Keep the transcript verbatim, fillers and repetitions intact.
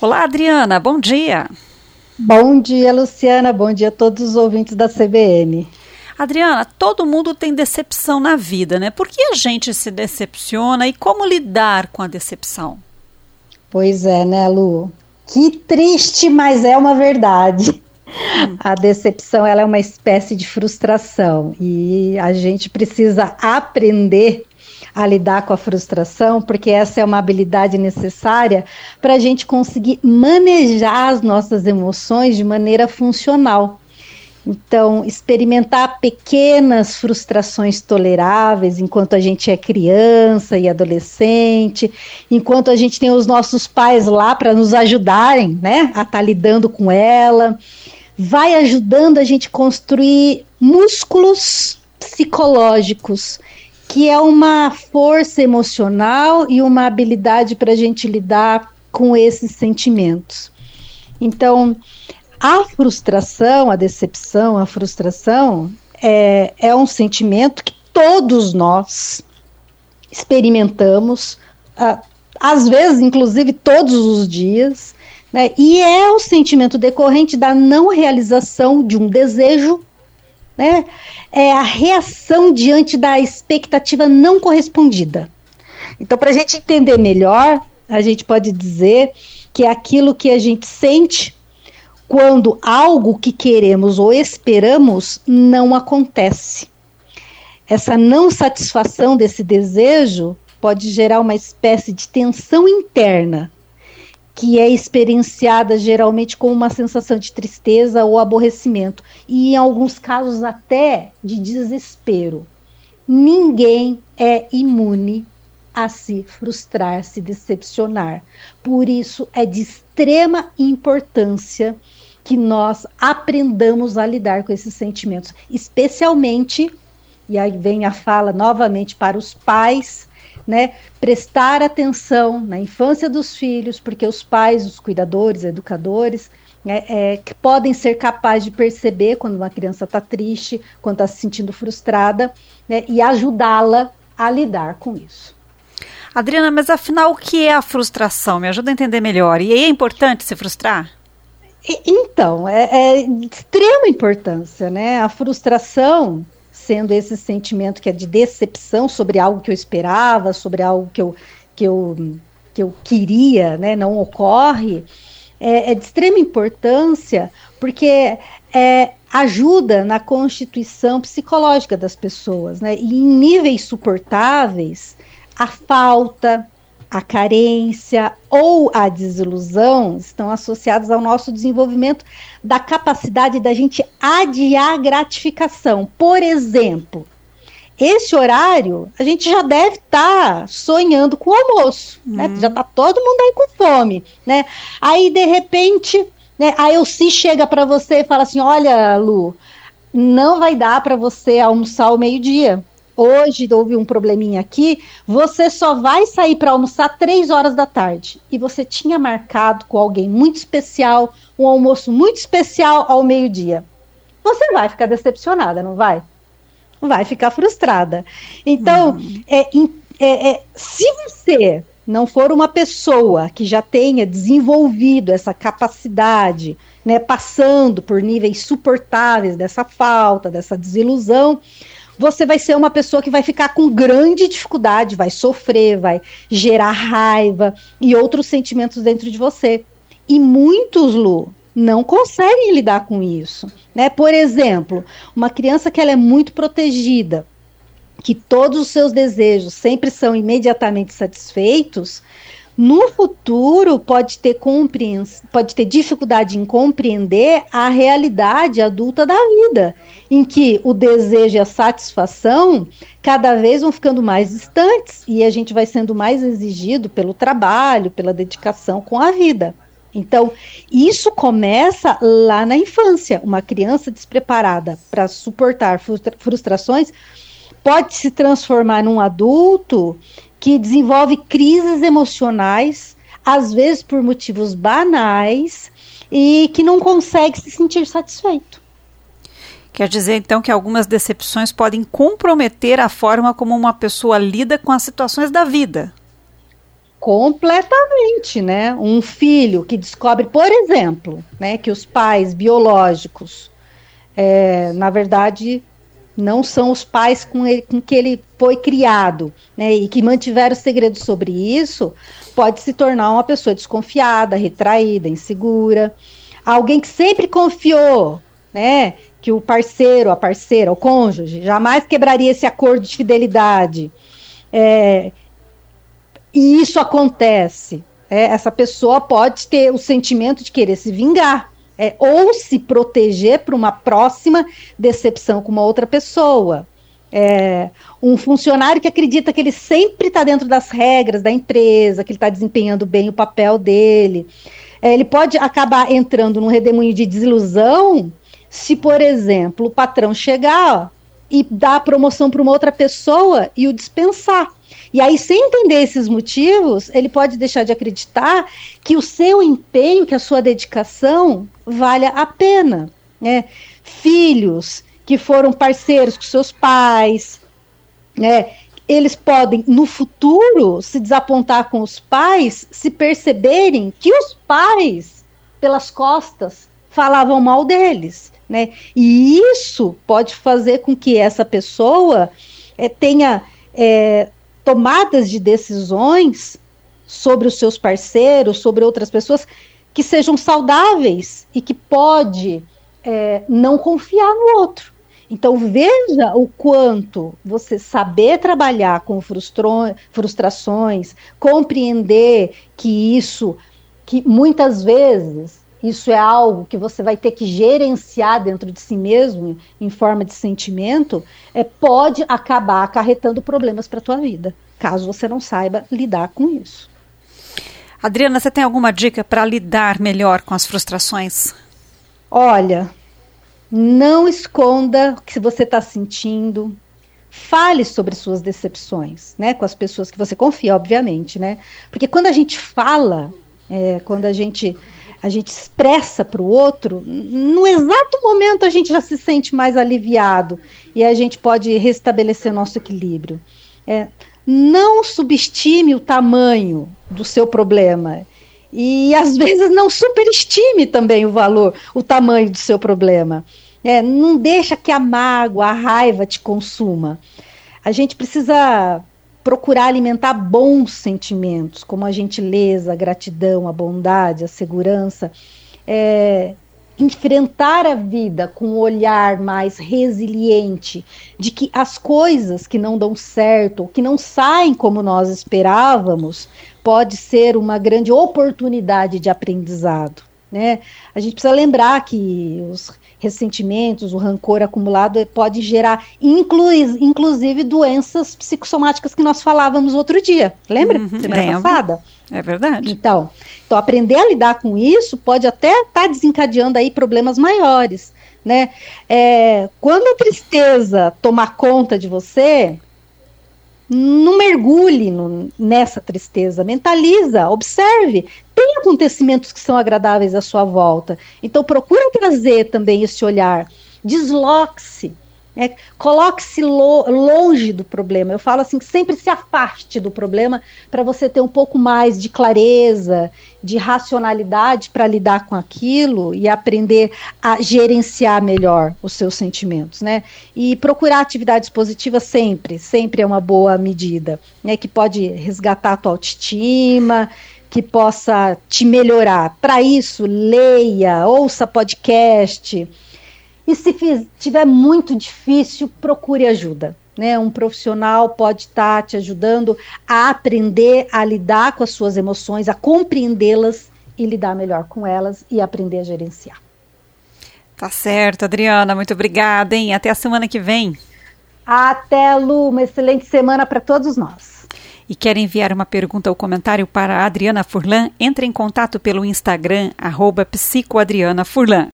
Olá, Adriana, bom dia. Bom dia, Luciana, bom dia a todos os ouvintes da C B N. Adriana, todo mundo tem decepção na vida, né? Por que a gente se decepciona e como lidar com a decepção? Pois é, né, Lu? Que triste, mas é uma verdade. Hum. A decepção, ela é uma espécie de frustração e a gente precisa aprender a lidar com a frustração, porque essa é uma habilidade necessária para a gente conseguir manejar as nossas emoções de maneira funcional. Então, experimentar pequenas frustrações toleráveis enquanto a gente é criança e adolescente, enquanto a gente tem os nossos pais lá para nos ajudarem, né, a estar lidando com ela, vai ajudando a gente construir músculos psicológicos, que é uma força emocional e uma habilidade para a gente lidar com esses sentimentos. Então, a frustração, a decepção, a frustração é, é um sentimento que todos nós experimentamos, ah, às vezes, inclusive, todos os dias, né? E é o sentimento decorrente da não realização de um desejo, né? É a reação diante da expectativa não correspondida. Então, para a gente entender melhor, a gente pode dizer que é aquilo que a gente sente quando algo que queremos ou esperamos não acontece. Essa não satisfação desse desejo pode gerar uma espécie de tensão interna, que é experienciada geralmente como uma sensação de tristeza ou aborrecimento, e em alguns casos até de desespero. Ninguém é imune a se frustrar, se decepcionar. Por isso é de extrema importância que nós aprendamos a lidar com esses sentimentos, especialmente, e aí vem a fala novamente para os pais, né, prestar atenção na infância dos filhos, porque os pais, os cuidadores, educadores, né, é, que podem ser capazes de perceber quando uma criança está triste, quando está se sentindo frustrada, né, e ajudá-la a lidar com isso. Adriana, mas afinal o que é a frustração? Me ajuda a entender melhor. E é importante se frustrar? E, então, é, é de extrema importância, né? A frustração, sendo esse sentimento que é de decepção sobre algo que eu esperava, sobre algo que eu, que eu, que eu queria, né, não ocorre, é, é de extrema importância porque é, ajuda na constituição psicológica das pessoas, né, e em níveis suportáveis, a falta, a carência ou a desilusão estão associados ao nosso desenvolvimento da capacidade da gente adiar a gratificação. Por exemplo, esse horário a gente já deve estar tá sonhando com o almoço, hum. né? Já está todo mundo aí com fome, né? Aí, de repente, né, a Elci chega para você e fala assim, olha, Lu, não vai dar para você almoçar ao meio-dia. Hoje houve um probleminha aqui, você só vai sair para almoçar três horas da tarde. E você tinha marcado com alguém muito especial, um almoço muito especial ao meio-dia. Você vai ficar decepcionada, não vai? Vai ficar frustrada. Então, uhum. é, é, é, se você não for uma pessoa que já tenha desenvolvido essa capacidade, né, passando por níveis suportáveis dessa falta, dessa desilusão, você vai ser uma pessoa que vai ficar com grande dificuldade, vai sofrer, vai gerar raiva e outros sentimentos dentro de você. E muitos, Lu, não conseguem lidar com isso, né? Por exemplo, uma criança que ela é muito protegida, que todos os seus desejos sempre são imediatamente satisfeitos, no futuro pode ter, compreens... pode ter dificuldade em compreender a realidade adulta da vida, em que o desejo e a satisfação cada vez vão ficando mais distantes e a gente vai sendo mais exigido pelo trabalho, pela dedicação com a vida. Então, isso começa lá na infância. Uma criança despreparada para suportar frustra- frustrações pode se transformar num adulto que desenvolve crises emocionais, às vezes por motivos banais, e que não consegue se sentir satisfeito. Quer dizer, então, que algumas decepções podem comprometer a forma como uma pessoa lida com as situações da vida. Completamente, né? Um filho que descobre, por exemplo, né, que os pais biológicos, é, na verdade, não são os pais com, ele, com que ele foi criado, né, e que mantiveram segredo sobre isso, pode se tornar uma pessoa desconfiada, retraída, insegura. Alguém que sempre confiou, né, que o parceiro, a parceira, o cônjuge, jamais quebraria esse acordo de fidelidade. É, e isso acontece. É, essa pessoa pode ter o sentimento de querer se vingar, é, ou se proteger para uma próxima decepção com uma outra pessoa. É, um funcionário que acredita que ele sempre está dentro das regras da empresa, que ele está desempenhando bem o papel dele. É, ele pode acabar entrando num redemoinho de desilusão se, por exemplo, o patrão chegar, ó, e dar a promoção para uma outra pessoa e o dispensar. E aí, sem entender esses motivos, ele pode deixar de acreditar que o seu empenho, que a sua dedicação valha a pena, né? Filhos que foram parceiros com seus pais, né? Eles podem, no futuro, se desapontar com os pais, se perceberem que os pais, pelas costas, falavam mal deles, né? E isso pode fazer com que essa pessoa é, tenha é, tomadas de decisões sobre os seus parceiros, sobre outras pessoas, que sejam saudáveis e que pode é, não confiar no outro. Então, veja o quanto você saber trabalhar com frustro- frustrações, compreender que isso, que muitas vezes isso é algo que você vai ter que gerenciar dentro de si mesmo, em forma de sentimento, é, pode acabar acarretando problemas para a tua vida, caso você não saiba lidar com isso. Adriana, você tem alguma dica para lidar melhor com as frustrações? Olha, não esconda o que você está sentindo. Fale sobre suas decepções, né, com as pessoas que você confia, obviamente, né? Porque quando a gente fala, é, quando a gente, a gente expressa para o outro, no exato momento a gente já se sente mais aliviado e a gente pode restabelecer nosso equilíbrio. É, não subestime o tamanho do seu problema e, às vezes, não superestime também o valor, o tamanho do seu problema. É, não deixa que a mágoa, a raiva te consuma. A gente precisa procurar alimentar bons sentimentos, como a gentileza, a gratidão, a bondade, a segurança. É, enfrentar a vida com um olhar mais resiliente, de que as coisas que não dão certo, que não saem como nós esperávamos, pode ser uma grande oportunidade de aprendizado, né? A gente precisa lembrar que os ressentimentos, o rancor acumulado pode gerar, inclu inclusive, doenças psicossomáticas que nós falávamos outro dia. Lembra? Uhum, semana passada? É verdade. Então, então, aprender a lidar com isso pode até estar tá desencadeando aí problemas maiores, né? É, quando a tristeza tomar conta de você, não mergulhe no, nessa tristeza, mentaliza, observe, tem acontecimentos que são agradáveis à sua volta, então procura trazer também esse olhar, desloque-se, né? Coloque-se lo, longe do problema. Eu falo assim, sempre se afaste do problema para você ter um pouco mais de clareza, de racionalidade para lidar com aquilo e aprender a gerenciar melhor os seus sentimentos, né? E procurar atividades positivas sempre, sempre é uma boa medida, né? Que pode resgatar a tua autoestima, que possa te melhorar. Para isso, leia, ouça podcast. E se estiver muito difícil, procure ajuda, né? Um profissional pode estar te ajudando a aprender a lidar com as suas emoções, a compreendê-las e lidar melhor com elas e aprender a gerenciar. Tá certo, Adriana, muito obrigada, hein? Até a semana que vem. Até, Lu, uma excelente semana para todos nós. E quer enviar uma pergunta ou comentário para a Adriana Furlan? Entre em contato pelo Instagram, arroba psicoadrianafurlan.